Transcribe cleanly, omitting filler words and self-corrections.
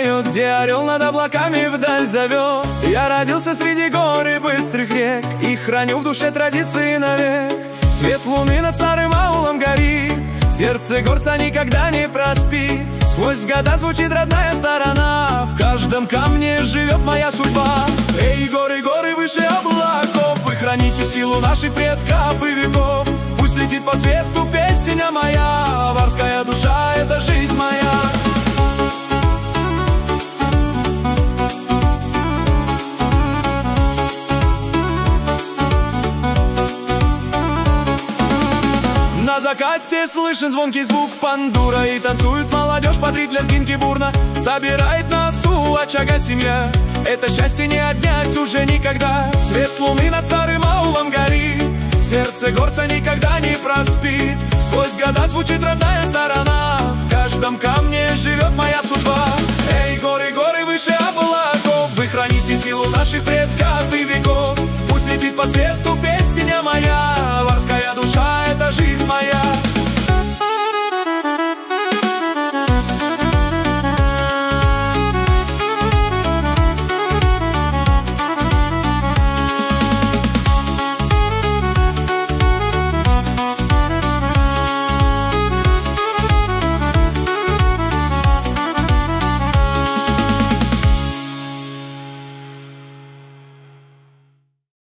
поет, где орел над облаками вдаль зовет. Я родился среди гор и быстрых рек, и храню в душе традиции навек. Свет луны над старым аулом горит, сердце горца никогда не проспит. Сквозь года звучит родная сторона, в каждом камне живет моя судьба. Эй, горы, горы выше облаков, вы храните силу наших предков и веков. Пусть летит по свету песня моя, варская душа — это жизнь моя. На закате слышен звонкий звук пандура, и танцует молодежь под ритм лезгинки бурно. Собирает нас у очага семья, это счастье не отнять уже никогда. Свет луны над старым аулом горит, сердце горца никогда не проспит. Сквозь года звучит родная сторона, в каждом камне живет моя судьба. Эй, горы, горы выше облаков, вы храните силу наших предков